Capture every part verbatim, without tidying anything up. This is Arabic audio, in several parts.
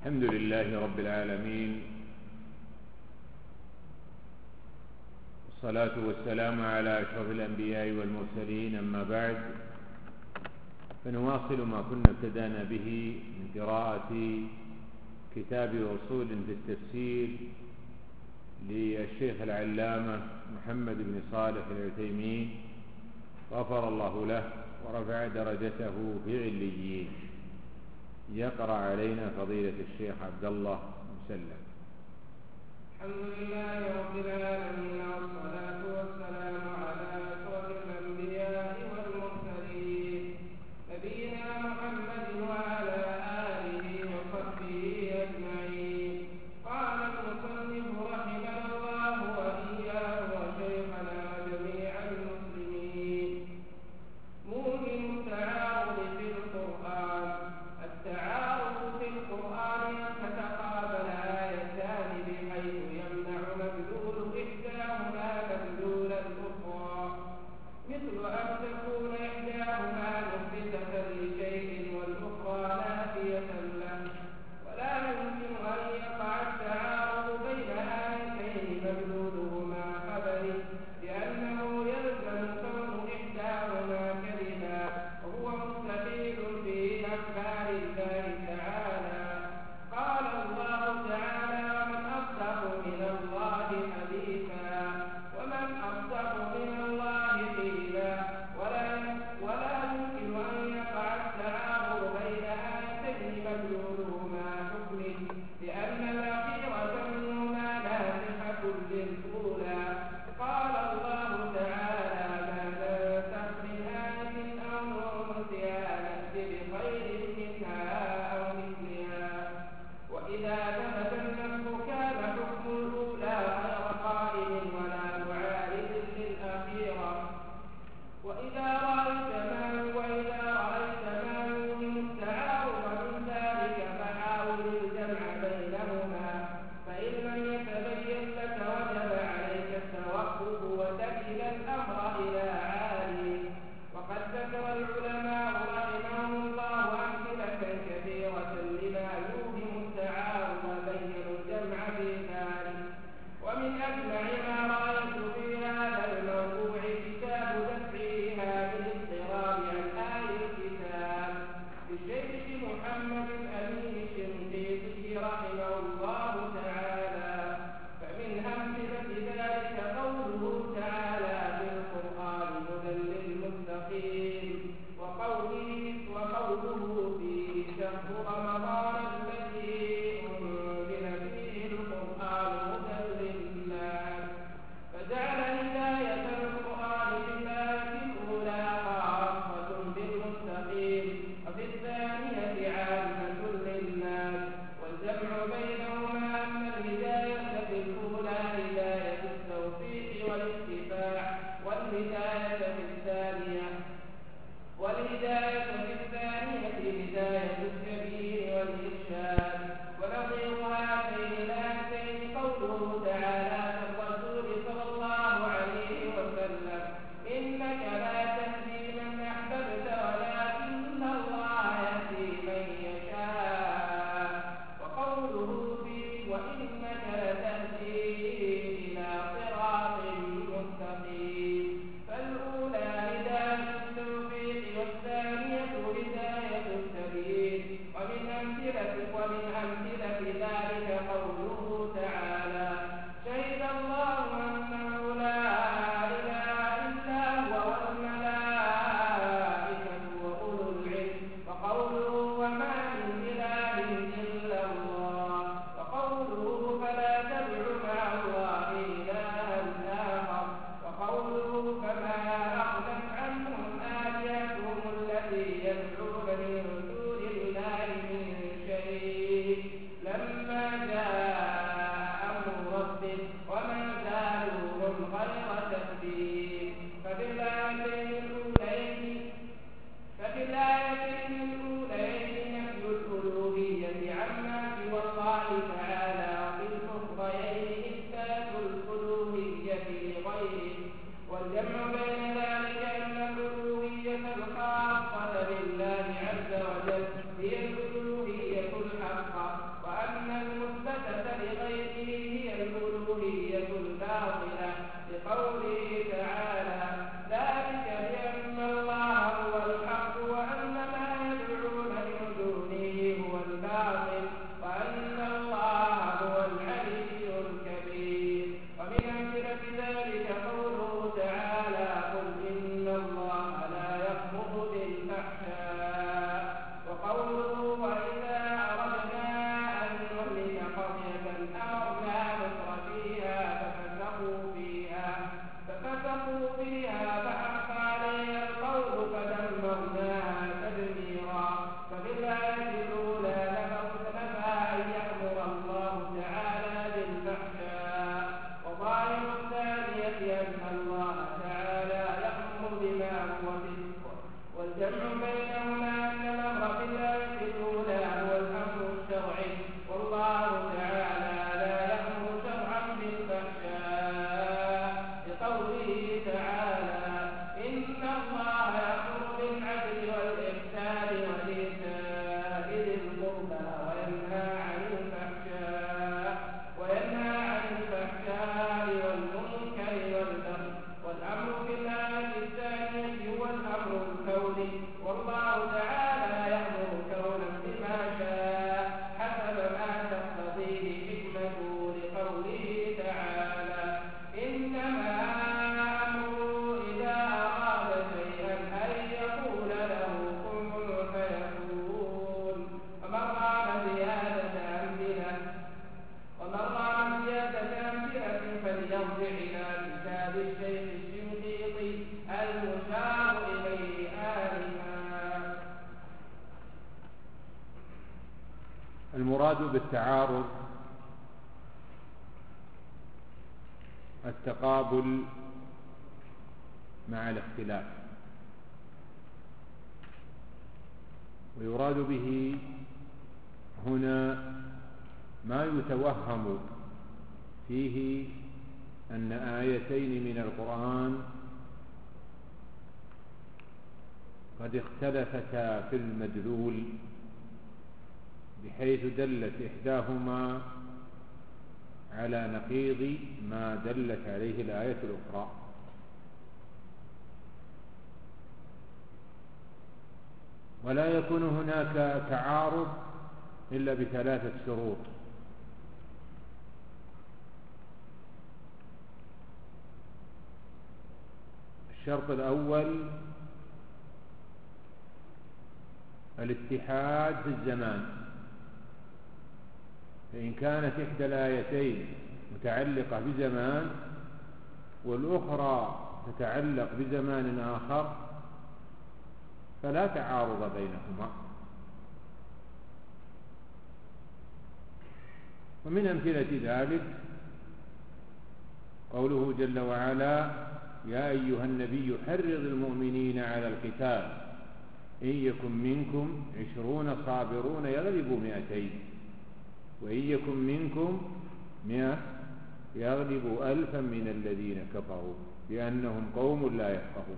الحمد لله رب العالمين، والصلاة والسلام على أشرف الأنبياء والمرسلين. أما بعد، فنواصل ما كنا ابتدأنا به من قراءة كتاب أصول في التفسير للشيخ العلامة محمد بن صالح العثيمين غفر الله له ورفع درجته في عليين. يقرأ علينا فضيلة الشيخ عبد الله مسلم. الحمد لله رب العالمين، والصلاة والسلام على أشرف الأنبياء والمرسلين نبينا محمد وعلى آله وصحبه أجمعين. قال المصنف رحمه الله وإياه وشيخنا جميع المسلمين: موجب التعارض في القرآن. التعارض في القرآن أن تتقابل آيتان بحيث يمنع مدلول إحداهما مدلول الأخرى، مثل أن تكون إحداهما مثبتة لشيء والأخرى نافية له. ولا يمكن أن يقع التعارض بين آيتين مدلولهما خبري، لأنه يلزم كون إحداهما كذبا، وهو مستحيل في أخبار الله تعالى. قال الله تعالى: ومن أصدق من الله حديثا، ومن أصدق من الله قيلا. ولا ولا يمكن أن يقع التعارض بين آيتين مدلولهما حكمي، لأن الأخيرة منهما ناسخة للأولى. قال الله تعالى: ما ننسخ من آية أو ننسها نأت بخير منها أو مثلها. وإذا ثبت النسخ كان حكم الأولى غير قائم ولا معارض للأخيرة. وإذا رأيت ما وإذا رأيت ما يوهم التعارض من ذلك فحاول الجمع بينهما، فإن لم يتبين لك وجب عليك التوقف وتكل الأمر إلى عالم. وقد ذكر العلماء رحمهم الله أمثلة كثيرة لما يوهم التعارض وبينوا الجمع في ذلك. ومن أجمع ما رأيت في هذا الموضوع كتاب دفع إيهام الاضطراب عن آي الكتاب للشيخ محمد الأمين الشنقيطي رحمه الله تعالى. فمن أمثلة ذلك قوله تعالى في القرآن: هدى للمتقين، وقوله وقوله فيه: شهر رمضان الذي أنزل فيه القرآن هدى للناس. فجعل هداية القرآن في الآية الأولى خاصة بالمتقين، وفي الثانية عامة للناس. والجمع بينهما أن الهداية في الأولى هداية التوفيق والاتباع، والهداية في الثانية والهداية في الثانية هداية التبيين والإرشاد. ونظير هاتين الآيتين قوله تعالى في الرسول صلى الله عليه وسلم: إنك لا تهدي من أحببت ولكن الله يهدي من يشاء. وقوله فيه: وإنك لتهدي إلى صراط مستقيم. فالأولى هداية التوفيق والثانية هداية التبيين. ومن أمثلة ومن أمثلة ذلك قوله تعالى: شهد الله أنه لا إله إلا هو والملائكة وأولو العلم. وقوله: وما من إله إلا الله. وقوله العلي الكبير. ومن أمثلة ذلك قوله تعالى: قل إن الله لا يأمر بالفحشاء. وقوله: وإذا أردنا أن نهلك قرية أمرنا مترفيها ففسقوا فيها ففسقوا فيها فحق عليها القول فدمرناها تدميرا. ففي الآية الأولى نفى أن يأمر الله تعالى بالفحشاء، وظاهر الثانية أن الله تعالى يأمر بما هو فسق. والجمع بينهما أن الأمر في الآية الأولى هو الأمر الشرعي، والله تعالى لا يأمر شرعا بالفحشاء، لقوله تعالى: إن الله يأمر بالعدل والإحسان وإيتاء ذي القربى وينهى عن الفحشاء وينهى عن الفحشاء والمنكر والبغي. والأمر في الآية الثانية هو الأمر الكوني، والله تعالى يأمر كونا بما شاء حسب ما تقتضيه حكمته، لقوله تعالى: إنما أمره إذا أراد شيئا أن يقول له كن فيكون. ومن رام زيادة أمثلة ومن رام زيادة أمثلة فليرجع إلى كتاب الشيخ الشنقيطي المشار إليه آنفا. المراد بالتعارض التقابل مع الاختلاف، ويراد به هنا ما يتوهم فيه أن آيتين من القرآن قد اختلفتا في المدلول، بحيث دلت إحداهما على نقيض ما دلت عليه الآية الأخرى. ولا يكون هناك تعارض إلا بثلاثة شروط: الشرط الأول الاتحاد في الزمان، فإن كانت إحدى الآيتين متعلقة بزمان والأخرى تتعلق بزمان آخر فلا تعارض بينهما. ومن أمثلة ذلك قوله جل وعلا: يا أيها النبي حرض المؤمنين على القتال إن يكن منكم عشرون صابرون يغلبوا مئتين وإن يكن منكم مئة يغلبوا ألفا من الذين كفروا بأنهم قوم لا يفقهون.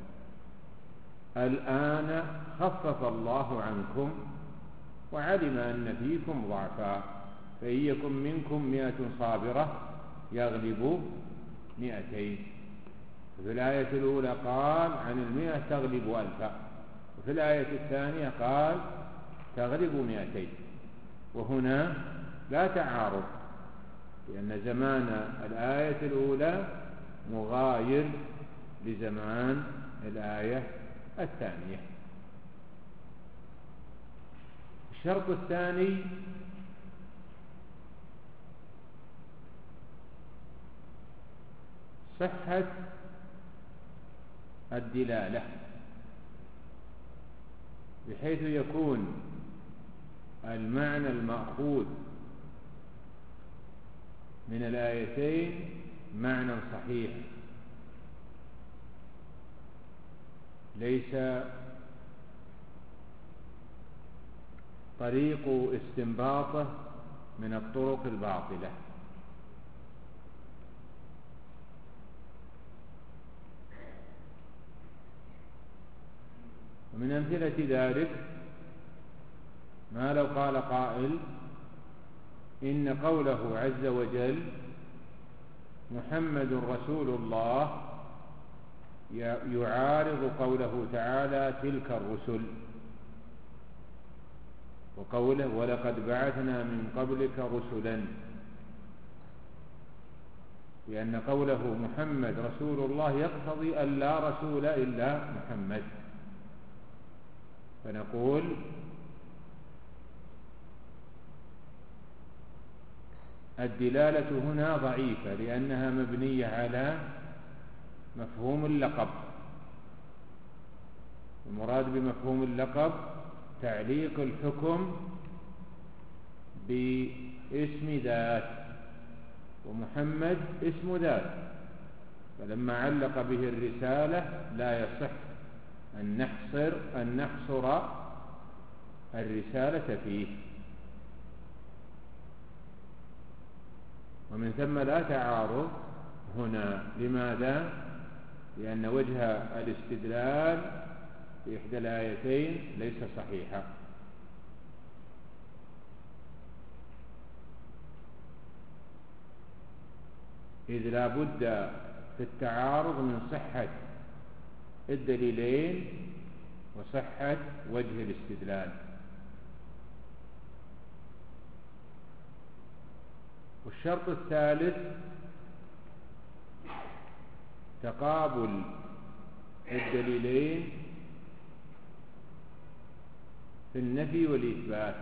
الآن خفف الله عنكم وعلم أن فيكم ضعفا فإن يكن منكم مئة صابرة يغلبوا مئتين. في الآية الأولى قال عن المئة تغلب ألفا، وفي الآية الثانية قال تغلب مئتين. وهنا لا تعارض، لأن زمان الآية الأولى مغاير لزمان الآية الثانية. الشرط الثاني صحة الدلالة، بحيث يكون المعنى المأخوذ من الآيتين معنى صحيح، ليس طريق استنباطه من الطرق الباطلة. ومن أمثلة ذلك ما لو قال قائل إن قوله عز وجل محمد رسول الله يعارض قوله تعالى تلك الرسل، وقوله ولقد بعثنا من قبلك رسلا، لأن قوله محمد رسول الله يقتضي أن لا رسول إلا محمد، فنقول الدلالة هنا ضعيفة لأنها مبنية على مفهوم اللقب. المراد بمفهوم اللقب تعليق الحكم باسم ذات، ومحمد اسم ذات، فلما علق به الرسالة لا يصح أن نحصر أن نحصر الرسالة فيه، ومن ثم لا تعارض هنا. لماذا؟ لأن وجه الاستدلال في إحدى الآيتين ليس صحيحا. إذ لا بد في التعارض من صحة الدليلين وصحة وجه الاستدلال. والشرط الثالث تقابل الدليلين في النفي والإثبات.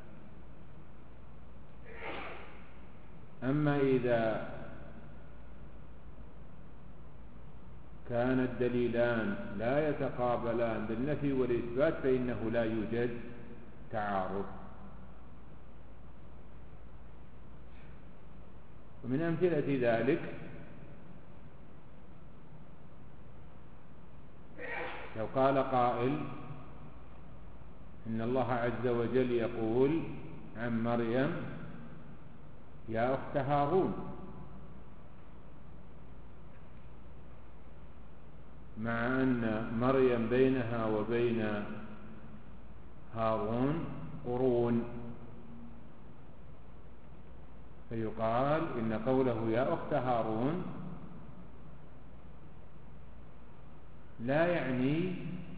أما إذا كان الدليلان لا يتقابلان بالنفي والإثبات فإنه لا يوجد تعارض. ومن أمثلة ذلك لو قال قائل إن الله عز وجل يقول عن مريم يا أخت هارون، مع أن مريم بينها وبين هارون قرون، فيقال إن قوله يا أخت هارون لا يعني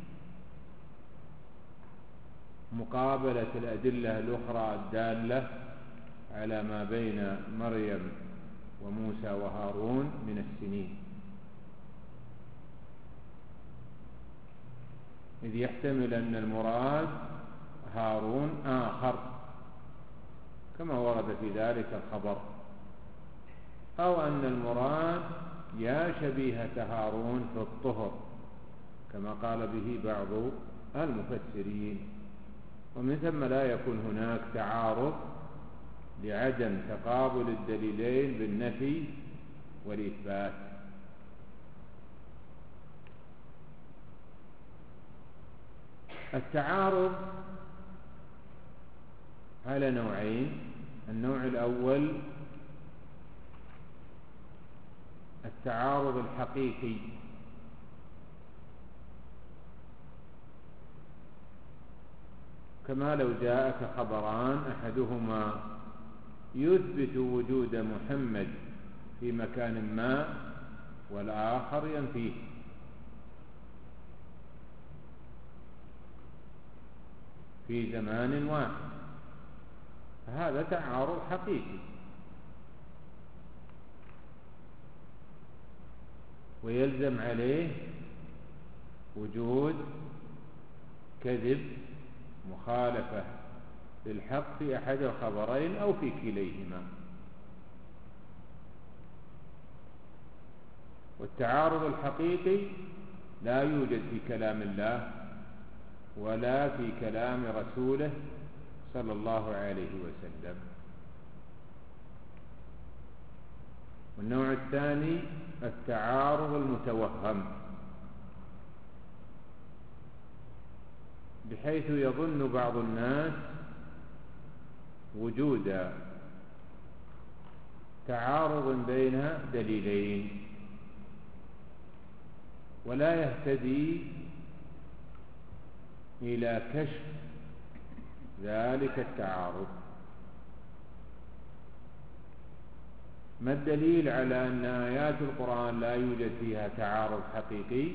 مقابلة الأدلة الأخرى الدالة على ما بين مريم وموسى وهارون من السنين، إذ يحتمل أن المراد هارون آخر كما ورد في ذلك الخبر، أو أن المراد يا شبيهة هارون في الطهر كما قال به بعض المفسرين. ومن ثم لا يكون هناك تعارض لعدم تقابل الدليلين بالنفي والإثبات. التعارض على نوعين. النوع الأول التعارض الحقيقي، كما لو جاءك خبران أحدهما يثبت وجود محمد في مكان ما والآخر ينفيه، في زمان واحد، فهذا تعارض حقيقي، ويلزم عليه وجود كذب مخالفة للحق في أحد الخبرين أو في كليهما. والتعارض الحقيقي لا يوجد في كلام الله ولا في كلام رسوله صلى الله عليه وسلم. والنوع الثاني التعارض المتوهم، بحيث يظن بعض الناس وجود تعارض بين دليلين ولا يهتدي إلى كشف ذلك التعارض. ما الدليل على أن آيات القرآن لا يوجد فيها تعارض حقيقي؟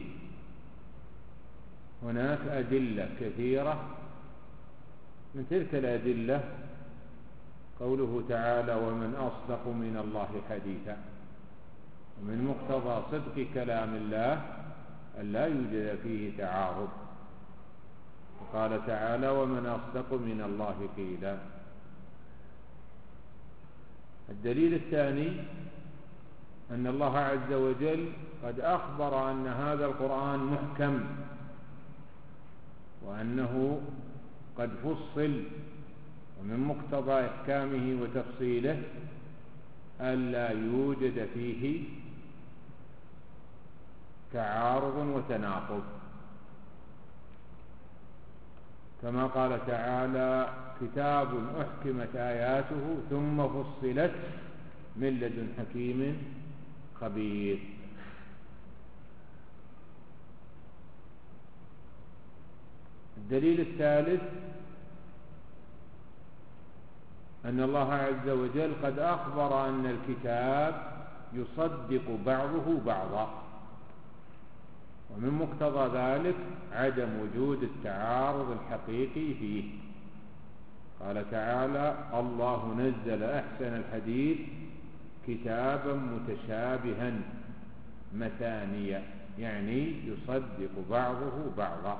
هناك أدلة كثيرة، من تلك الأدلة قوله تعالى ومن أصدق من الله حديثا، ومن مقتضى صدق كلام الله أن لا يوجد فيه تعارض. وقال تعالى: ومن أصدق من الله قيلا. الدليل الثاني أن الله عز وجل قد أخبر أن هذا القرآن محكم، وأنه قد فصل، ومن مقتضى إحكامه وتفصيله ألا يوجد فيه تعارض وتناقض، كما قال تعالى: كتاب أحكمت آياته ثم فصلت من لدن حكيم خبير. الدليل الثالث أن الله عز وجل قد أخبر أن الكتاب يصدق بعضه بعضا، ومن مقتضى ذلك عدم وجود التعارض الحقيقي فيه. قال تعالى: الله نزل أحسن الحديث كتابا متشابها مثانيا، يعني يصدق بعضه بعضا.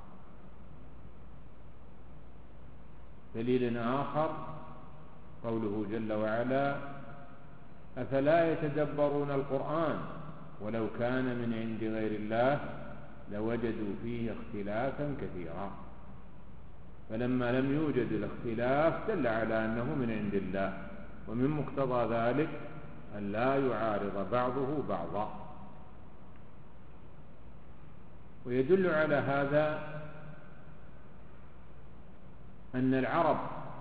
دليل آخر قوله جل وعلا: أفلا يتدبرون القرآن ولو كان من عند غير الله لوجدوا فيه اختلافا كثيرا. فلما لم يوجد الاختلاف دل على أنه من عند الله، ومن مقتضى ذلك أن لا يعارض بعضه بعضا. ويدل على هذا أن العرب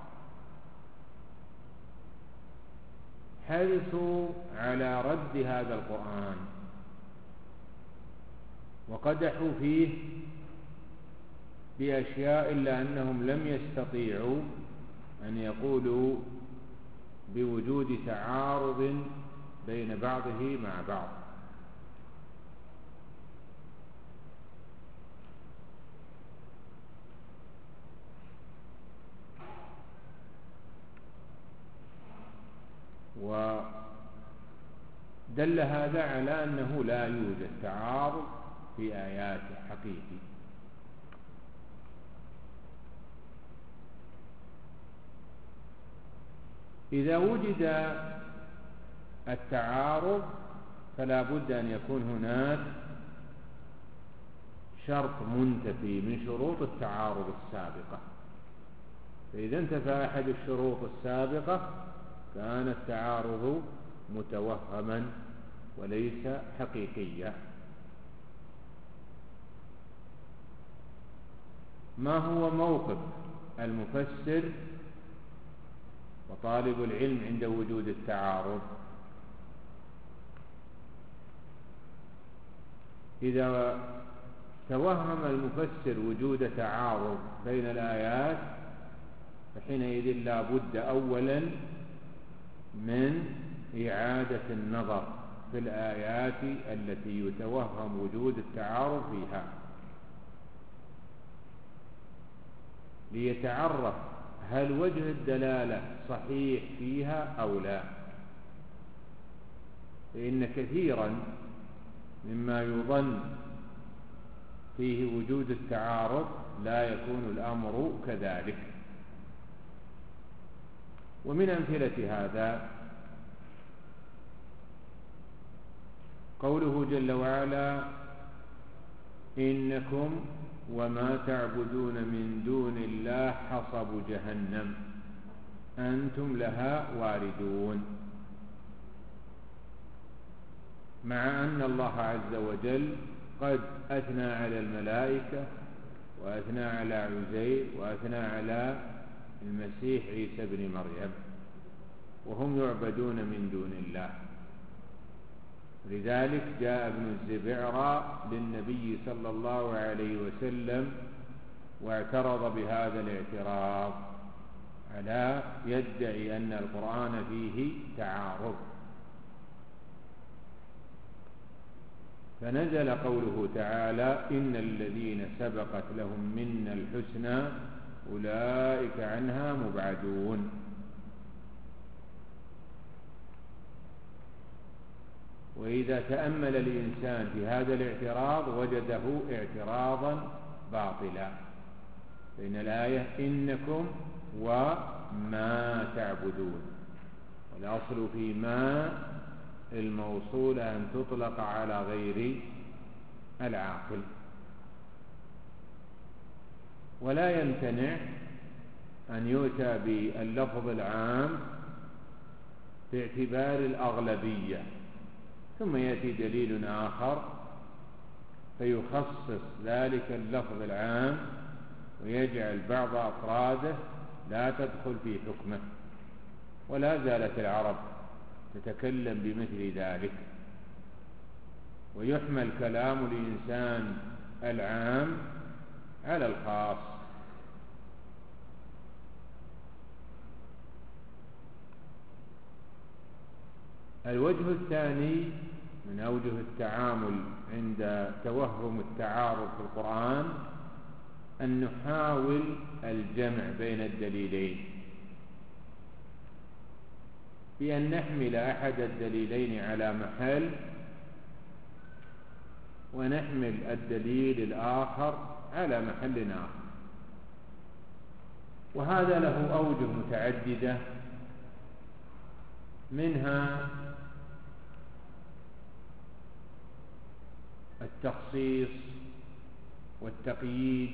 حرصوا على رد هذا القرآن وقدحوا فيه بأشياء إلا أنهم لم يستطيعوا أن يقولوا بوجود تعارض بين بعضه مع بعض. ودل هذا على أنه لا يوجد تعارض في آياته حقيقي. إذا وجد التعارض فلا بد أن يكون هناك شرط منتفي من شروط التعارض السابقة، فإذا انتفى أحد الشروط السابقة كان التعارض متوهما وليس حقيقيا. ما هو موقف المفسر وطالب العلم عند وجود التعارض؟ إذا توهم المفسر وجود تعارض بين الآيات فحينئذ لا بد أولا من إعادة النظر في الآيات التي يتوهم وجود التعارض فيها، ليتعرف هل وجه الدلالة صحيح فيها أو لا. فإن كثيرا مما يظن فيه وجود التعارض لا يكون الأمر كذلك. ومن أمثلة هذا قوله جل وعلا: إنكم وما تعبدون من دون الله حصب جهنم أنتم لها واردون. مع أن الله عز وجل قد أثنى على الملائكة وأثنى على عزير وأثنى على المسيح عيسى بن مريم وهم يعبدون من دون الله. لذلك جاء ابن الزبعرى للنبي صلى الله عليه وسلم واعترض بهذا الاعتراض على يدعي أن القرآن فيه تعارض، فنزل قوله تعالى: إن الذين سبقت لهم منا الحسنى أولئك عنها مبعدون. وإذا تأمل الإنسان في هذا الاعتراض وجده اعتراضا باطلا، بين الآية إنكم وما تعبدون، والأصل في ما الموصولة أن تطلق على غير العاقل، ولا يمتنع أن يؤتى باللفظ العام باعتبار الأغلبية، ثم يأتي دليل آخر فيخصص ذلك اللفظ العام ويجعل بعض أفراده لا تدخل في حكمه، ولا زالت العرب تتكلم بمثل ذلك، ويحمل كلام الإنسان العام على الخاص. الوجه الثاني من أوجه التعامل عند توهم التعارض في القرآن أن نحاول الجمع بين الدليلين، بأن نحمل أحد الدليلين على محل ونحمل الدليل الآخر على محل آخر، وهذا له أوجه متعددة، منها التخصيص والتقييد،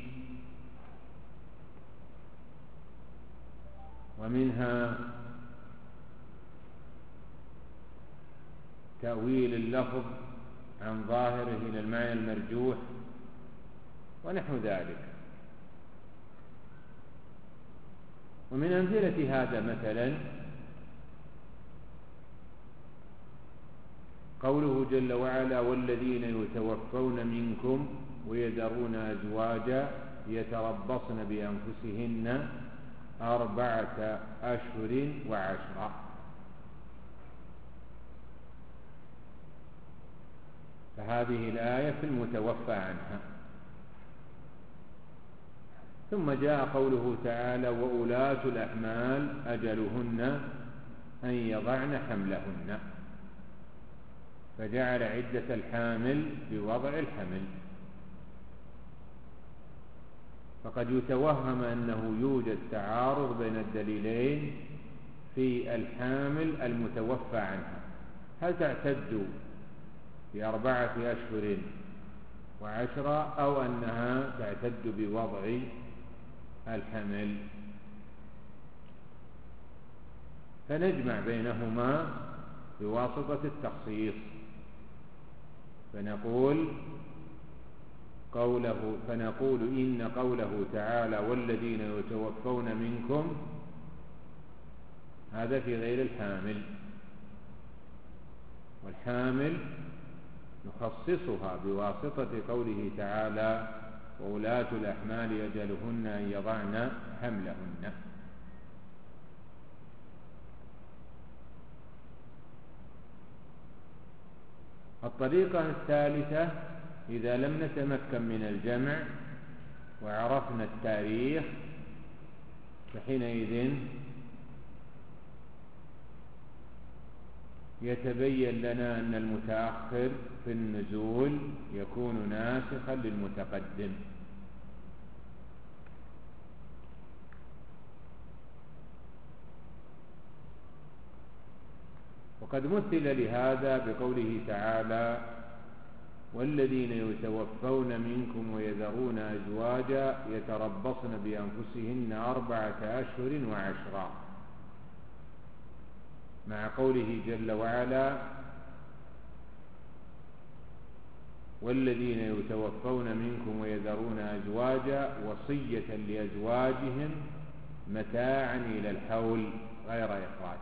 ومنها تأويل اللفظ عن ظاهره إلى المعنى المرجوح ونحو ذلك. ومن أمثلة هذا مثلا قوله جل وعلا والذين يتوفون منكم ويذرون أزواجا يتربصن بأنفسهن أربعة أشهر وعشرا، فهذه الآية في المتوفى عنها. ثم جاء قوله تعالى وأولاة الأحمال أجلهن أن يضعن حملهن، فجعل عدة الحامل بوضع الحمل، فقد يتوهم أنه يوجد تعارض بين الدليلين في الحامل المتوفى عنها، هل تعتد بأربعة أشهر وعشرة أو أنها تعتد بوضع الحمل، فنجمع بينهما بواسطة التخصيص، فنقول قوله فنقول إن قوله تعالى والذين يتوفون منكم هذا في غير الحامل، والحامل نخصصها بواسطة قوله تعالى وأولاة الأحمال أجلهن أن يضعن حملهن. الطريقة الثالثة إذا لم نتمكن من الجمع وعرفنا التاريخ، فحينئذ يتبين لنا أن المتأخر في النزول يكون ناسخا للمتقدم، وقد مثل لهذا بقوله تعالى والذين يتوفون منكم ويذرون أزواجا يتربصن بأنفسهن أربعة أشهر وعشرا، مع قوله جل وعلا والذين يتوفون منكم ويذرون أزواجا وصية لأزواجهم متاعا إلى الحول غير إخراج.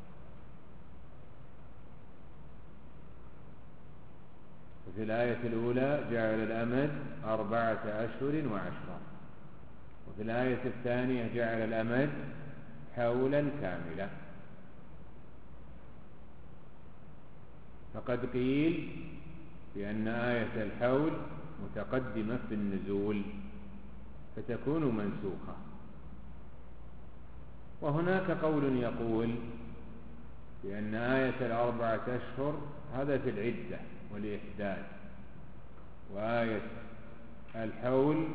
وفي الآية الأولى جعل الأمد أربعة أشهر وعشرا، وفي الآية الثانية جعل الأمد حولا كاملا. فقد قيل بأن آية الحول متقدمة في النزول فتكون منسوخة، وهناك قول يقول لأن آية الأربعة أشهر هذا في العدة والإحداد، وآية الحول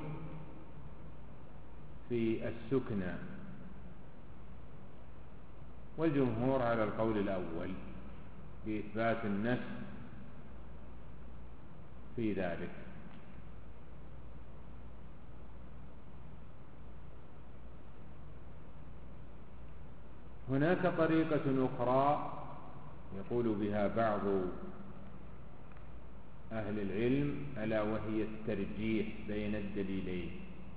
في السكنى، والجمهور على القول الأول بإثبات النسخ في ذلك. هناك طريقة أخرى يقول بها بعض أهل العلم، ألا وهي الترجيح بين الدليلين،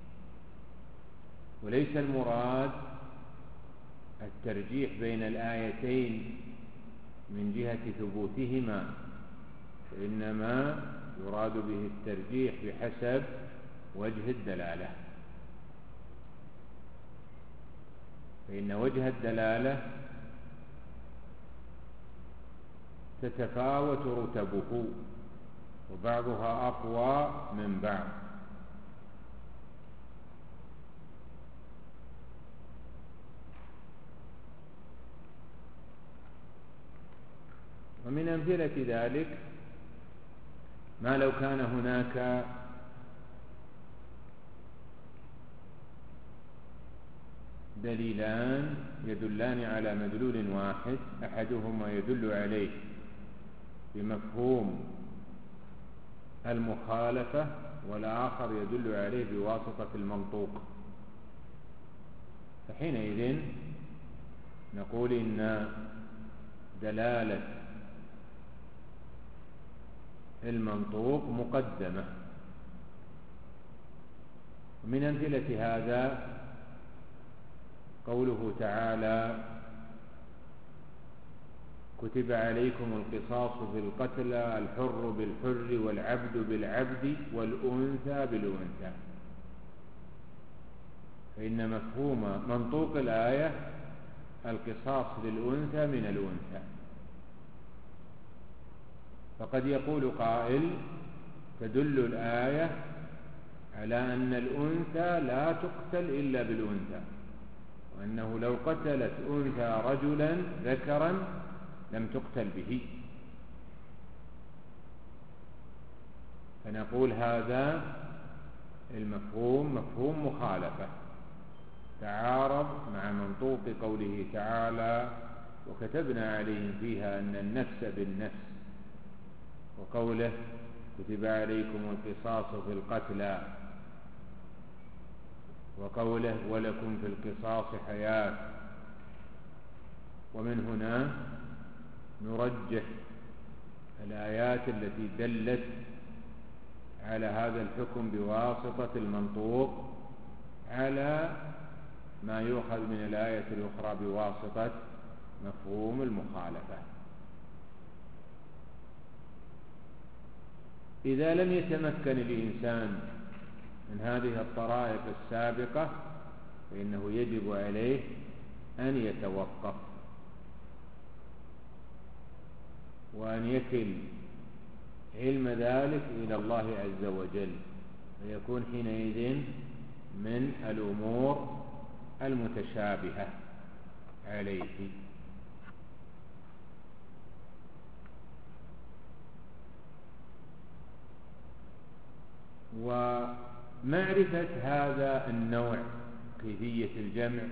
وليس المراد الترجيح بين الآيتين من جهة ثبوتهما، وإنما يراد به الترجيح بحسب وجه الدلالة، فإن وجه الدلالة تتفاوت رتبه، وبعضها أقوى من بعض. ومن أمثلة ذلك ما لو كان هناك دليلان يدلان على مدلول واحد، أحدهما يدل عليه بمفهوم المخالفة، والآخر يدل عليه بواسطة المنطوق، فحينئذ نقول إن دلالة المنطوق مقدمة. ومن أمثلة هذا قوله تعالى: كتب عليكم القصاص في القتلى، الحر بالحر والعبد بالعبد والأنثى بالأنثى، فإن مفهوم منطوق الآية القصاص للأنثى من الأنثى. فقد يقول قائل: تدل الآية على أن الأنثى لا تقتل إلا بالأنثى، وأنه لو قتلت أنثى رجلا ذكرا لم تقتل به، فنقول هذا المفهوم مفهوم مخالفة، تعارض مع منطوق قوله تعالى: وكتبنا عليهم فيها أن النفس بالنفس، وقوله: كتب عليكم القصاص في القتلى، وقوله: ولكم في القصاص حياة. ومن هنا نرجح الآيات التي دلت على هذا الحكم بواسطة المنطوق على ما يؤخذ من الآية الأخرى بواسطة مفهوم المخالفة. إذا لم يتمكن الإنسان من هذه الطرائق السابقة فإنه يجب عليه أن يتوقف وأن يكل علم ذلك إلى الله عز وجل، فيكون حينئذ من الأمور المتشابهة عليه. ومعرفة هذا النوع كيفية الجمع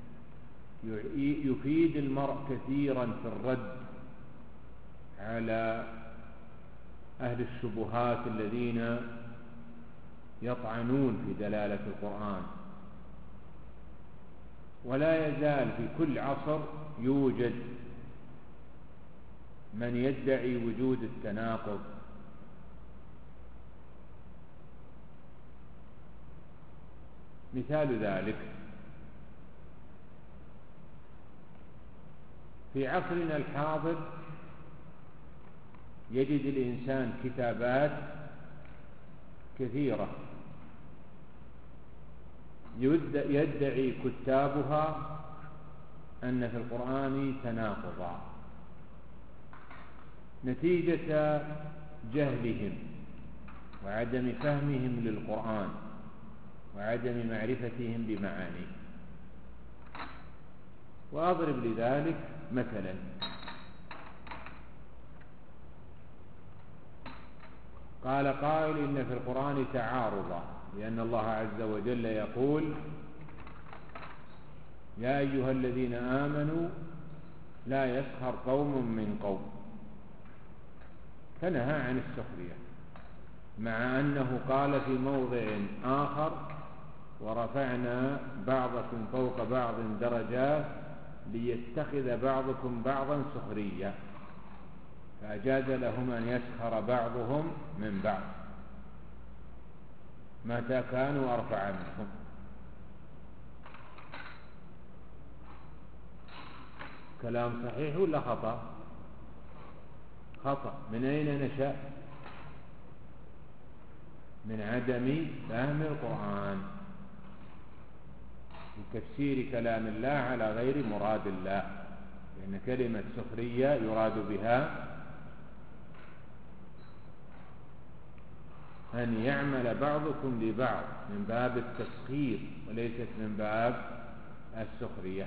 يفيد المرء كثيرا في الرد على أهل الشبهات الذين يطعنون في دلالة القرآن. ولا يزال في كل عصر يوجد من يدعي وجود التناقض، مثال ذلك في عصرنا الحاضر يجد الإنسان كتابات كثيرة يدعي كتابها أن في القرآن تناقضا نتيجة جهلهم وعدم فهمهم للقرآن وعدم معرفتهم بمعانيه. وأضرب لذلك مثلا: قال قائل إن في القرآن تعارضا، لأن الله عز وجل يقول يا أيها الذين آمنوا لا يسخر قوم من قوم، فنهى عن السخرية، مع أنه قال في موضع آخر ورفعنا بعضكم فوق بعض درجات ليتخذ بعضكم بعضا سخريا، فأجاز لهم أن يسخر بعضهم من بعض متى كانوا أرفع منهم. كلام صحيح ولا خطأ؟ خطأ. من أين نشأ؟ من عدم فهم القرآن، من تفسير كلام الله على غير مراد الله، لأن كلمة سخرية يراد بها أن يعمل بعضكم لبعض من باب التسخير وليست من باب السخرية.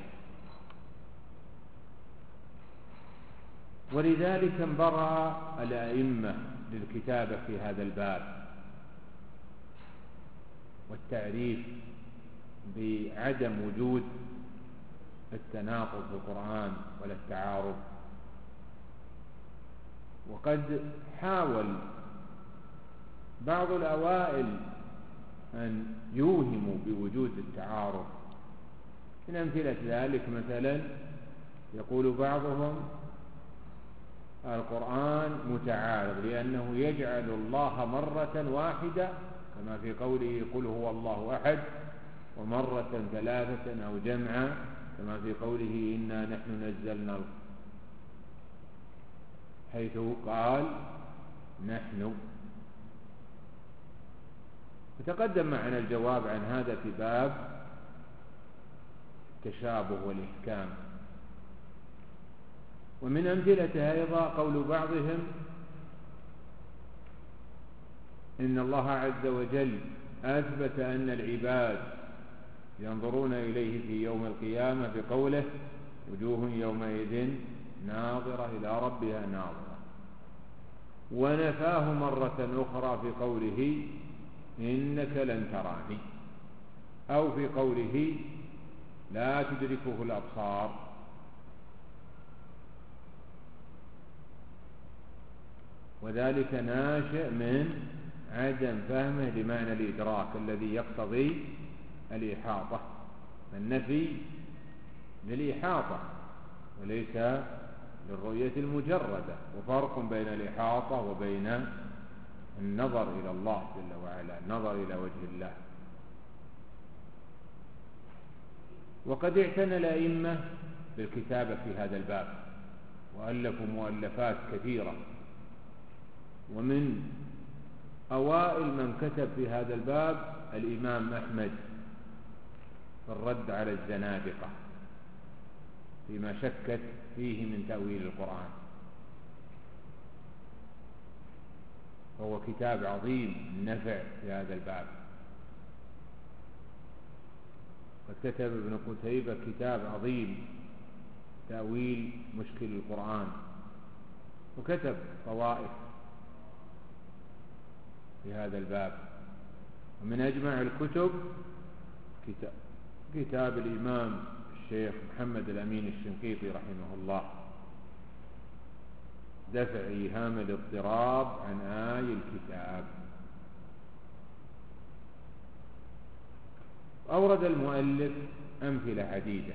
ولذلك انبرى الأئمة للكتابة في هذا الباب والتعريف بعدم وجود التناقض في القرآن ولا التعارض. وقد حاول بعض الأوائل أن يوهموا بوجود التعارض. من أمثلة ذلك مثلا يقول بعضهم القرآن متعارض لأنه يجعل الله مرة واحدة كما في قوله قل هو الله أحد، ومرة ثلاثة أو جمعا كما في قوله إنا نحن نزلنا، حيث قال نحن. وتقدم معنا الجواب عن هذا في باب التشابه والإحكام. ومن أمثلته أيضا قول بعضهم إن الله عز وجل أثبت أن العباد ينظرون إليه في يوم القيامة بقوله وجوه يومئذ ناظرة إلى ربها ناظرة، ونفاه مرة أخرى في قوله إنك لن تراني، أو في قوله لا تدركه الأبصار. وذلك ناشئ من عدم فهمه لمعنى الإدراك الذي يقتضي الإحاطة. النفي للإحاطة وليس للرؤية المجردة، وفرق بين الإحاطة وبين النظر إلى الله جل وعلا، النظر إلى وجه الله. وقد اعتنى الأئمة بالكتابة في هذا الباب وألفوا مؤلفات كثيرة، ومن أوائل من كتب في هذا الباب الإمام أحمد في الرد على الزنادقة فيما شكت فيه من تأويل القرآن، وهو كتاب عظيم النفع في هذا الباب. قد كتب ابن قتيبة كتاب عظيم تأويل مشكل القرآن، وكتب طوائف في هذا الباب. ومن أجمع الكتب كتاب, كتاب الإمام الشيخ محمد الأمين الشنقيطي رحمه الله دفع إيهام الاضطراب عن آي الكتاب. أورد المؤلف أمثلة عديدة،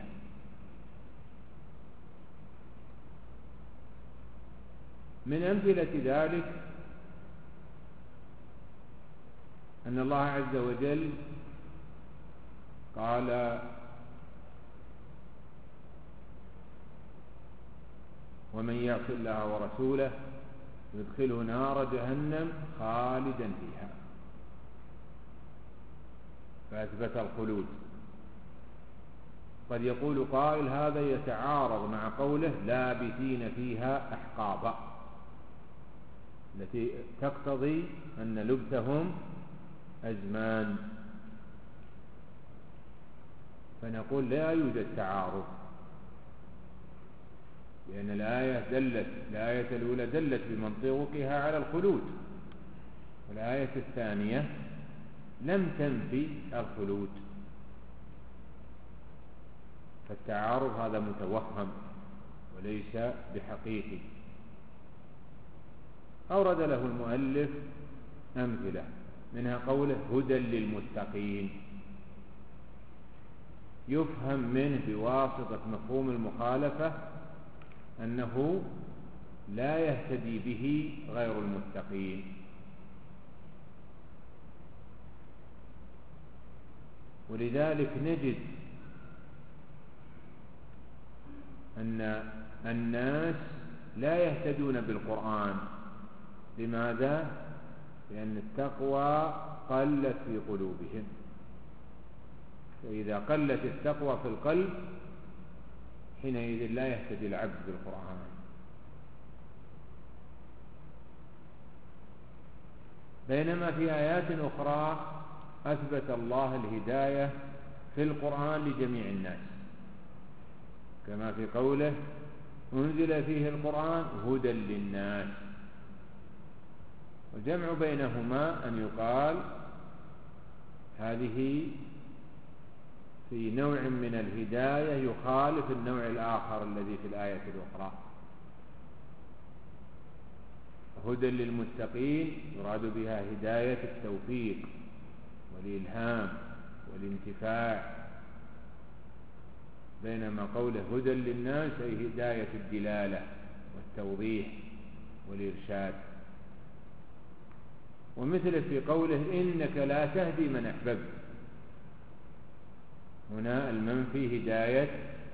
من أمثلة ذلك أن الله عز وجل قال ومن يعص الله ورسوله يدخله نار جهنم خالدا فيها، فأثبت الخلود. قد يقول قائل هذا يتعارض مع قوله لابثين فيها أحقابا، التي تقتضي أن لبثهم أزمان، فنقول لا يوجد تعارض، لأن الآية دلت الآية الأولى دلت بمنطوقها على الخلود، والآية الثانية لم تنفي الخلود، فالتعارض هذا متوهم وليس بحقيقي. أورد له المؤلف أمثلة، منها قوله هدى للمتقين، يفهم منه بواسطة مفهوم المخالفة أنه لا يهتدي به غير المتقين. ولذلك نجد أن الناس لا يهتدون بالقرآن. لماذا؟ لأن التقوى قلت في قلوبهم، فإذا قلت التقوى في القلب حينئذ لا يهتدي العبد بالقرآن. بينما في آيات أخرى أثبت الله الهداية في القرآن لجميع الناس، كما في قوله أنزل فيه القرآن هدى للناس. والجمع بينهما أن يقال هذه في نوع من الهداية يخالف النوع الآخر الذي في الآية الأخرى. هدى للمتقين يراد بها هداية التوفيق والإلهام والانتفاع، بينما قوله هدى للناس أي هداية الدلالة والتوضيح والإرشاد. ومثل في قوله إنك لا تهدي من أحببت، هنا المنفي هداية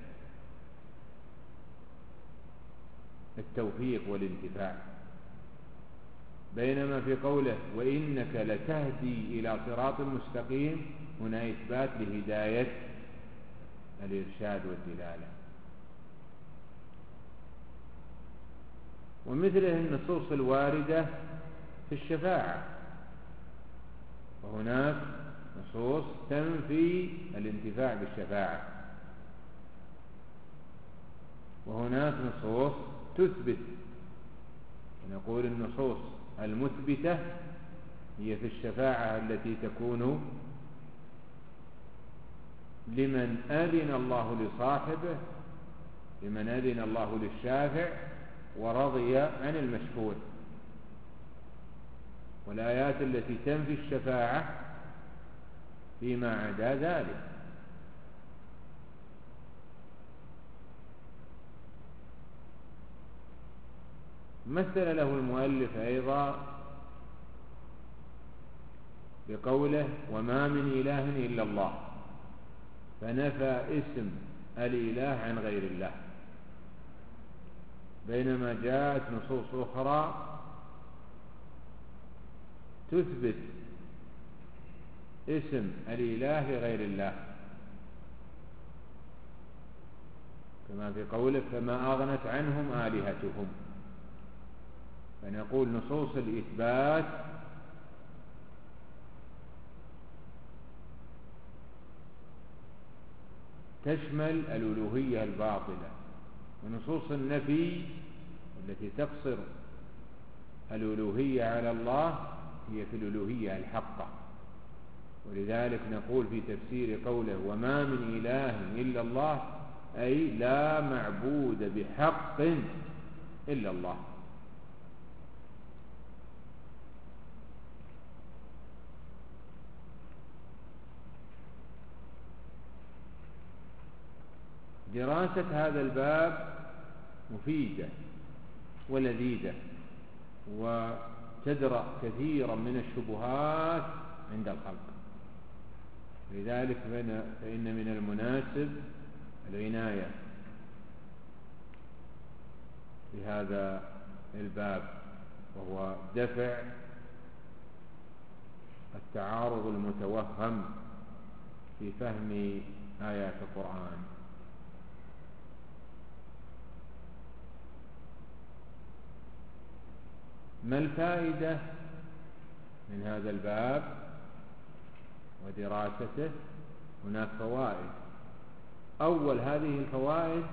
التوفيق والانتفاع، بينما في قوله وإنك لتهدي إلى صراط مستقيم هنا إثبات لهداية الإرشاد والدلالة. ومثله النصوص الواردة في الشفاعة، وهناك نصوص تنفي الانتفاع بالشفاعة، وهناك نصوص تثبت. ونقول النصوص المثبتة هي في الشفاعة التي تكون لمن أذن الله لصاحبه، لمن أذن الله للشافع ورضي عن المشفوع. والآيات التي تنفي الشفاعة فيما عدا ذلك. مثل له المؤلف أيضا بقوله وما من إله إلا الله، فنفى اسم الإله عن غير الله، بينما جاءت نصوص أخرى تثبت اسم الإله لغير الله، كما في قوله فما أغنت عنهم آلهتهم. فنقول نصوص الإثبات تشمل الألوهية الباطلة، ونصوص النفي التي تقصر الألوهية على الله هي في الألوهية الحقة. ولذلك نقول في تفسير قوله وما من إله إلا الله أي لا معبود بحق إلا الله. دراسة هذا الباب مفيدة ولذيذة، وتدرأ كثيرا من الشبهات عند الخلق. لذلك فإن من المناسب العناية بهذا الباب، وهو دفع التعارض المتوهم في فهم آيات القرآن. ما الفائدة من هذا الباب ودراسته؟ هناك فوائد. أول هذه الفوائد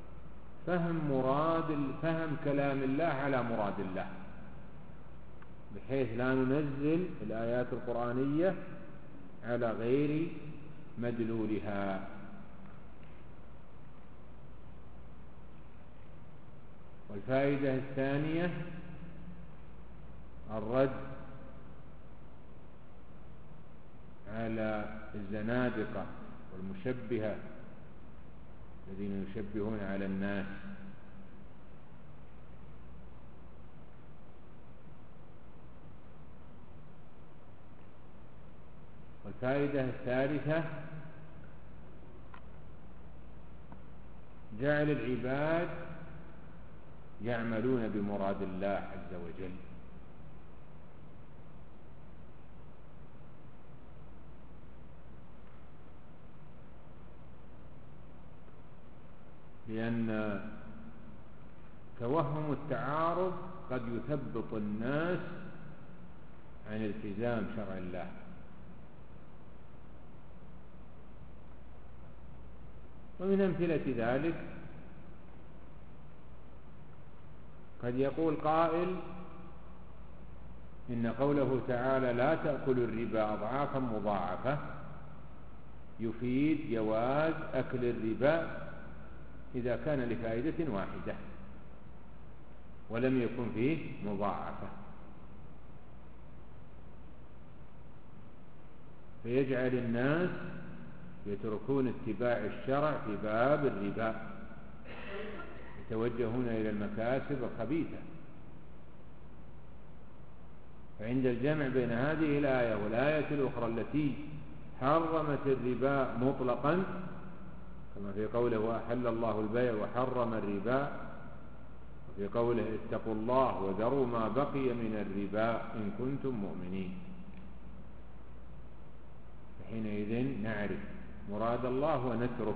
فهم مراد فهم كلام الله على مراد الله، بحيث لا ننزل الآيات القرآنية على غير مدلولها. والفائدة الثانية الرد على الزنادقة والمشبهة الذين يشبهون على الناس. والفائدة الثالثة جعل العباد يعملون بمراد الله عز وجل، لأن توهم التعارض قد يثبط الناس عن التزام شرع الله. ومن أمثلة ذلك قد يقول قائل إن قوله تعالى لا تأكلوا الربا أضعافا مضاعفة يفيد جواز أكل الربا إذا كان لفائدة واحدة ولم يكن فيه مضاعفة، فيجعل الناس يتركون اتباع الشرع في باب الربا، يتوجهون إلى المكاسب الخبيثة. فعند الجمع بين هذه الآية والآية الأخرى التي حرمت الربا مطلقا كما في قوله وأحل الله البيع وحرم الربا، وفي قوله اتقوا الله وذروا ما بقي من الربا إن كنتم مؤمنين، فحينئذ نعرف مراد الله ونترك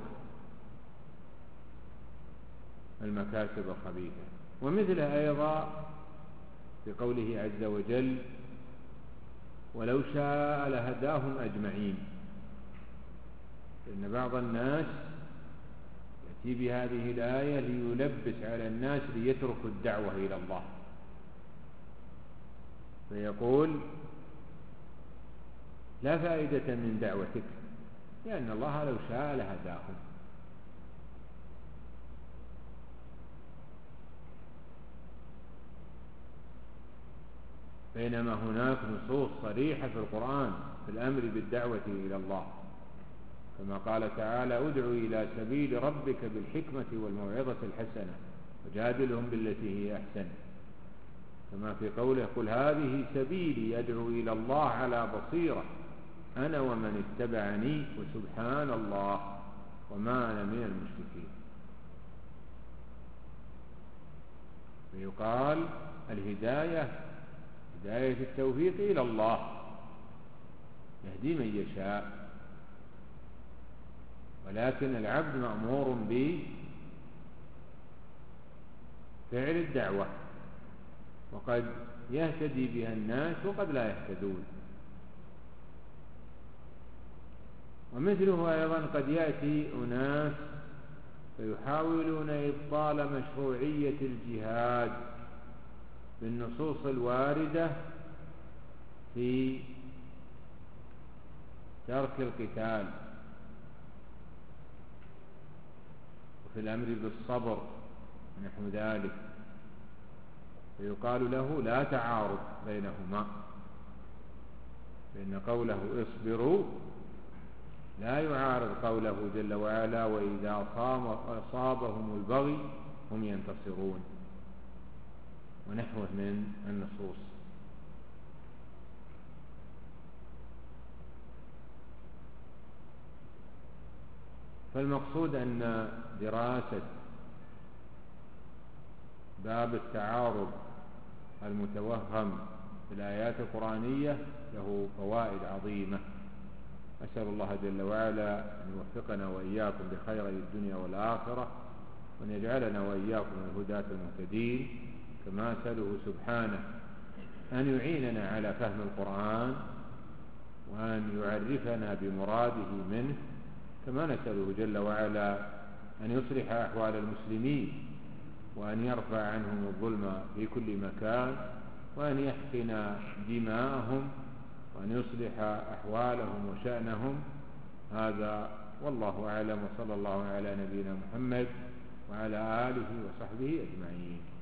المكاسب الخبيثة. ومثله أيضا في قوله عز وجل ولو شاء لهداهم أجمعين، فإن بعض الناس يأتي بهذه الآية ليلبس على الناس ليتركوا الدعوة إلى الله، فيقول لا فائدة من دعوتك لأن الله لو شاء لهداهم. بينما هناك نصوص صريحة في القرآن في الأمر بالدعوة إلى الله، كما قال تعالى ادع إلى سبيل ربك بالحكمة والموعظة الحسنة وجادلهم بالتي هي أحسن، كما في قوله قل هذه سبيلي أدعو إلى الله على بصيرة أنا ومن اتبعني وسبحان الله وما أنا من المشركين. ويقال الهداية هداية التوفيق إلى الله، يهدي من يشاء، ولكن العبد مأمور بفعل الدعوة، وقد يهتدي بها الناس وقد لا يهتدون. ومثله أيضا قد يأتي أناس فيحاولون إبطال مشروعية الجهاد بالنصوص الواردة في ترك القتال وفي الأمر بالصبر ونحو ذلك، فيقال له لا تعارض بينهما، فإن قوله اصبروا لا يعارض قوله جل وعلا وإذا أصابهم البغي هم ينتصرون ونحوه من النصوص. فالمقصود أن دراسة باب التعارض المتوهم في الآيات القرآنية له فوائد عظيمة. أسأل الله جل وعلا أن يوفقنا وإياكم بخير الدنيا والآخرة، وأن يجعلنا وإياكم من الهداة المهتدين، كما أسأله سبحانه أن يعيننا على فهم القرآن وأن يعرفنا بمراده منه، كما نسأله جل وعلا أن يصلح أحوال المسلمين وأن يرفع عنهم الظلم في كل مكان، وأن يحقن دماءهم وأن يصلح أحوالهم وشأنهم. هذا والله أعلم، وصلى الله على نبينا محمد وعلى آله وصحبه أجمعين.